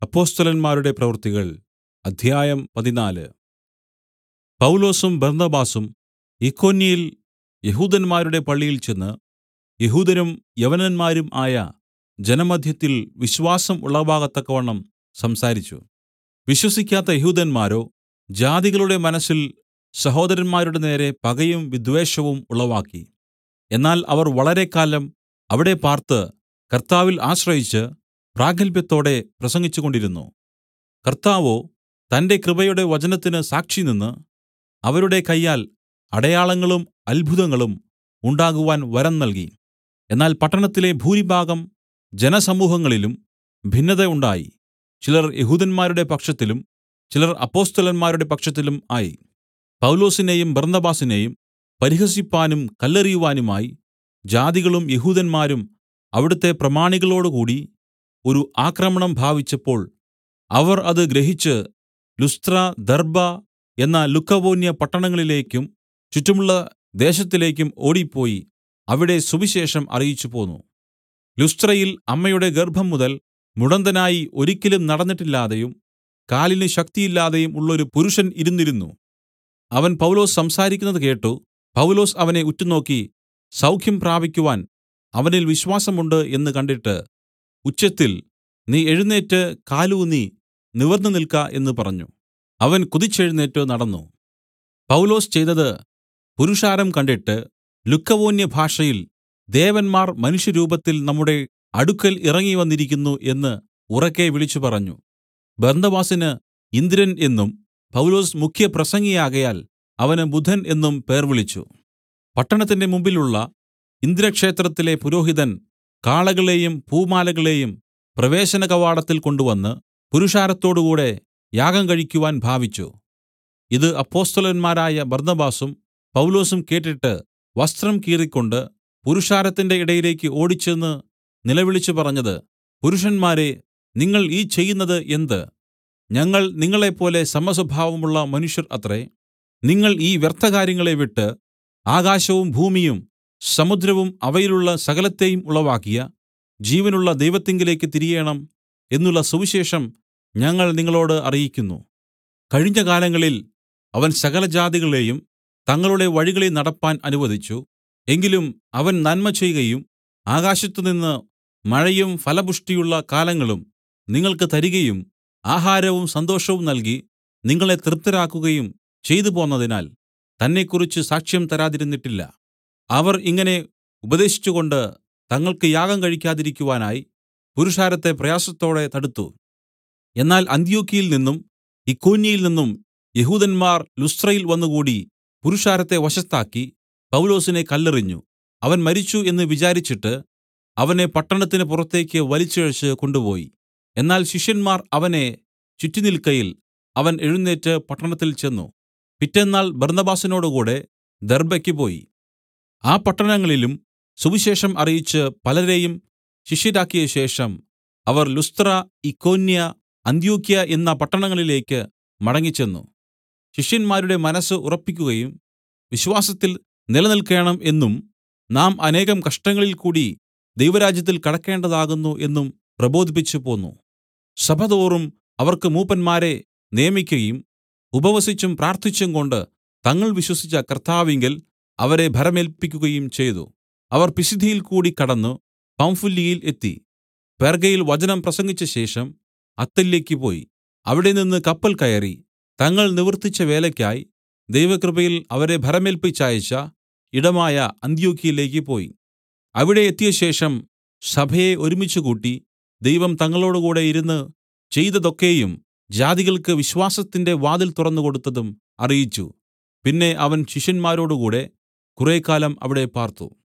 അപ്പൊസ്തലന്മാരുടെ പ്രവൃത്തികൾ അധ്യായം 14. പൗലൊസും ബർന്നബാസും ഇക്കോന്യയിൽ യെഹൂദന്മാരുടെ പള്ളിയിൽ ചെന്ന് യെഹൂദരും യവനന്മാരും ആയ ജനമദ്ധ്യത്തിൽ വിശ്വാസം ഉളവാകത്തക്കവണ്ണം സംസാരിച്ചു. വിശ്വസിക്കാത്ത യെഹൂദന്മാരോ ജാതികളുടെ മനസ്സിൽ സഹോദരന്മാരുടെ നേരെ പകയും വിദ്വേഷവും ഉളവാക്കി. എന്നാൽ അവർ വളരെക്കാലം അവിടെ പാർത്ത് കർത്താവിൽ ആശ്രയിച്ച് പ്രാഗത്ഭ്യത്തോടെ പ്രസംഗിച്ചുകൊണ്ടിരുന്നു. കർത്താവോ തന്റെ കൃപയുടെ വചനത്തിന് സാക്ഷിനിന്ന് അവരുടെ കയ്യാൽ അടയാളങ്ങളും അത്ഭുതങ്ങളും ഉണ്ടാകുവാൻ വരം നൽകി. എന്നാൽ പട്ടണത്തിലെ ഭൂരിഭാഗം ജനസമൂഹങ്ങളിലും ഭിന്നത ഉണ്ടായി. ചിലർ യെഹൂദന്മാരുടെ പക്ഷത്തിലും ചിലർ അപ്പൊസ്തലന്മാരുടെ പക്ഷത്തിലും ആയി. പൗലൊസിനെയും ബർന്നബാസിനെയും പരിഹസിപ്പാനും കല്ലെറിയുവാനുമായി ജാതികളും യെഹൂദന്മാരും അവിടുത്തെ പ്രമാണികളോടുകൂടി ഒരു ആക്രമണം ഭാവിച്ചപ്പോൾ അവർ അത് ഗ്രഹിച്ച് ലുസ്ത്ര, ദർബ്ബ എന്ന ലുക്കവോന്യ പട്ടണങ്ങളിലേക്കും ചുറ്റുമുള്ള ദേശത്തിലേക്കും ഓടിപ്പോയി അവിടെ സുവിശേഷം അറിയിച്ചുപോന്നു. ലുസ്ത്രയിൽ അമ്മയുടെ ഗർഭം മുതൽ മുടന്തനായി ഒരിക്കലും നടന്നിട്ടില്ലാതെയും കാലിന് ശക്തിയില്ലാതെയും ഉള്ളൊരു പുരുഷൻ ഇരുന്നിരുന്നു. അവൻ പൗലൊസ് സംസാരിക്കുന്നത് കേട്ട് പൗലൊസ് അവനെ ഉറ്റുനോക്കി സൗഖ്യം പ്രാപിക്കുവാൻ അവനിൽ വിശ്വാസമുണ്ട് എന്ന് കണ്ടിട്ട് ഉച്ചത്തിൽ, നീ എഴുന്നേറ്റ് കാലൂന്നി നിവർന്നു നിൽക്ക എന്ന് പറഞ്ഞു. അവൻ കുതിച്ചെഴുന്നേറ്റ് നടന്നു. പൗലൊസ് ചെയ്തത് പുരുഷാരം കണ്ടിട്ട് ലുക്കവോന്യ ഭാഷയിൽ, ദേവന്മാർ മനുഷ്യരൂപത്തിൽ നമ്മുടെ അടുക്കൽ ഇറങ്ങിവന്നിരിക്കുന്നു എന്ന് ഉറക്കെ വിളിച്ചു പറഞ്ഞു. ബർന്നബാസിന് ഇന്ദ്രൻ എന്നും പൗലൊസ് മുഖ്യപ്രസംഗിയാകയാൽ അവന് ബുധൻ എന്നും പേർ വിളിച്ചു. പട്ടണത്തിന്റെ മുമ്പിലുള്ള ഇന്ദ്രക്ഷേത്രത്തിലെ പുരോഹിതൻ കാളകളെയും പൂമാലകളെയും പ്രവേശന കവാടത്തിൽ കൊണ്ടുവന്ന് പുരുഷാരത്തോടുകൂടെ യാഗം കഴിക്കുവാൻ ഭാവിച്ചു. ഇത് അപ്പൊസ്തലന്മാരായ ബർന്നബാസും പൗലൊസും കേട്ടിട്ട് വസ്ത്രം കീറിക്കൊണ്ട് പുരുഷാരത്തിന്റെ ഇടയിലേക്ക് ഓടിച്ചെന്ന് നിലവിളിച്ചു പറഞ്ഞത്, പുരുഷന്മാരേ, നിങ്ങൾ ഈ ചെയ്യുന്നത് എന്ത്? ഞങ്ങൾ നിങ്ങളെപ്പോലെ സമസ്വഭാവമുള്ള മനുഷ്യർ അത്രേ. നിങ്ങൾ ഈ വ്യർത്ഥകാര്യങ്ങളെ വിട്ട് ആകാശവും ഭൂമിയും സമുദ്രവും അവയിലുള്ള സകലത്തെയും ഉളവാക്കിയ ജീവനുള്ള ദൈവത്തിങ്കലേക്ക് തിരിയേണം എന്നുള്ള സുവിശേഷം ഞങ്ങൾ നിങ്ങളോട് അറിയിക്കുന്നു. കഴിഞ്ഞ കാലങ്ങളിൽ അവൻ സകലജാതികളെയും തങ്ങളുടെ വഴികളിൽ നടപ്പാൻ അനുവദിച്ചു. എങ്കിലും അവൻ നന്മ ചെയ്കയും ആകാശത്തുനിന്ന് മഴയും ഫലപുഷ്ടിയുള്ള കാലങ്ങളും നിങ്ങൾക്ക് തരികയും ആഹാരവും സന്തോഷവും നൽകി നിങ്ങളെ തൃപ്തരാക്കുകയും ചെയ്തു പോന്നതിനാൽ തന്നെക്കുറിച്ച് സാക്ഷ്യം തരാതിരുന്നിട്ടില്ല. അവർ ഇങ്ങനെ ഉപദേശിച്ചുകൊണ്ട് തങ്ങൾക്ക് യാഗം കഴിക്കാതിരിക്കുവാനായി പുരുഷാരത്തെ പ്രയാസത്തോടെ തടുത്തു. എന്നാൽ അന്ത്യൊക്യയിൽ നിന്നും ഇക്കോന്യയിൽ നിന്നും യെഹൂദന്മാർ ലുസ്ത്രയിൽ വന്നുകൂടി പുരുഷാരത്തെ വശത്താക്കി പൗലൊസിനെ കല്ലെറിഞ്ഞു. അവൻ മരിച്ചു എന്ന് വിചാരിച്ചിട്ട് അവനെ പട്ടണത്തിന് പുറത്തേക്ക് വലിച്ചിഴച്ച് കൊണ്ടുപോയി. എന്നാൽ ശിഷ്യന്മാർ അവനെ ചുറ്റിനിൽക്കയിൽ അവൻ എഴുന്നേറ്റ് പട്ടണത്തിൽ ചെന്ന് പിറ്റെന്നാൾ ബർന്നബാസിനോടുകൂടെ ദർബ്ബയ്ക്ക് പോയി. ആ പട്ടണങ്ങളിലും സുവിശേഷം അറിയിച്ച് പലരെയും ശിഷ്യരാക്കിയ ശേഷം അവർ ലുസ്ത്ര, ഇക്കോന്യ, അന്ത്യൊക്യ എന്ന പട്ടണങ്ങളിലേക്ക് മടങ്ങിച്ചെന്നു. ശിഷ്യന്മാരുടെ മനസ്സ് ഉറപ്പിക്കുകയും വിശ്വാസത്തിൽ നിലനിൽക്കേണം എന്നും നാം അനേകം കഷ്ടങ്ങളിൽ കൂടി ദൈവരാജ്യത്തിൽ കടക്കേണ്ടതാകുന്നു എന്നും പ്രബോധിപ്പിച്ചു പോന്നു. സഭതോറും അവർക്ക് മൂപ്പന്മാരെ നിയമിക്കയും ഉപവസിച്ചും പ്രാർത്ഥിച്ചും കൊണ്ട് തങ്ങൾ വിശ്വസിച്ച കർത്താവിങ്കൽ അവരെ ഭരമേല്പിക്കുകയും ചെയ്തു. അവർ പിസിദ്യയിൽ കൂടി കടന്നു പംഫുല്യയിൽ എത്തി. പെർഗയിൽ വചനം പ്രസംഗിച്ച ശേഷം അത്തല്യയ്ക്ക് പോയി. അവിടെ നിന്ന് കപ്പൽ കയറി തങ്ങൾ നിവർത്തിച്ച വേലയ്ക്കായി ദൈവകൃപയിൽ അവരെ ഭരമേല്പിച്ചയച്ച ഇടമായ അന്ത്യൊക്യയിലേക്ക് പോയി. അവിടെ എത്തിയ ശേഷം സഭയെ ഒരുമിച്ചുകൂട്ടി ദൈവം തങ്ങളോടുകൂടെ ഇരുന്ന് ചെയ്തതൊക്കെയും ജാതികൾക്ക് വിശ്വാസത്തിന്റെ വാതിൽ തുറന്നുകൊടുത്തതും അറിയിച്ചു. പിന്നെ അവൻ ശിഷ്യന്മാരോടുകൂടെ കുറേക്കാലം അവിടെ പാർത്തു.